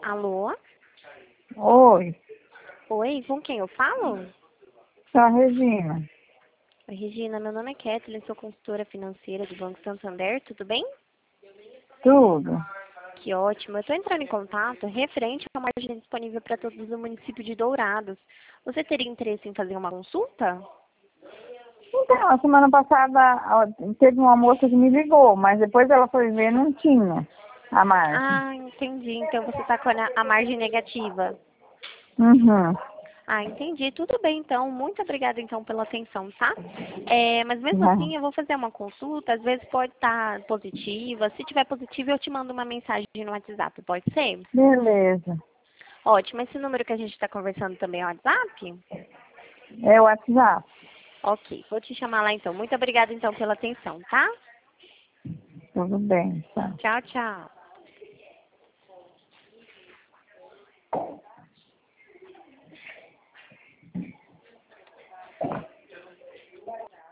Alô? Oi, Oi, com quem eu falo? sou a Regina. Oi, Regina, meu nome é Kathleen, sou consultora financeira do Banco Santander, tudo bem? Tudo. Que ótimo. Eu estou entrando em contato referente a uma margem disponível para todos do município de Dourados. Você teria interesse em fazer uma consulta? Então, a semana passada teve uma moça que me ligou, mas depois ela foi ver não tinha a margem. Ah, entendi. Então você está com a margem negativa. Uhum. Ah, entendi. Tudo bem, então. Muito obrigada, então, pela atenção, tá? Mas mesmo Uhum. assim, eu vou fazer uma consulta. Às vezes pode estar positiva. Se tiver positiva, eu te mando uma mensagem no WhatsApp. Pode ser? Beleza. Ótimo. Esse número que a gente está conversando também é o WhatsApp? É o WhatsApp. Ok. Vou te chamar lá, então. Muito obrigada, então, pela atenção, tá? Tudo bem, tá. Tchau, tchau.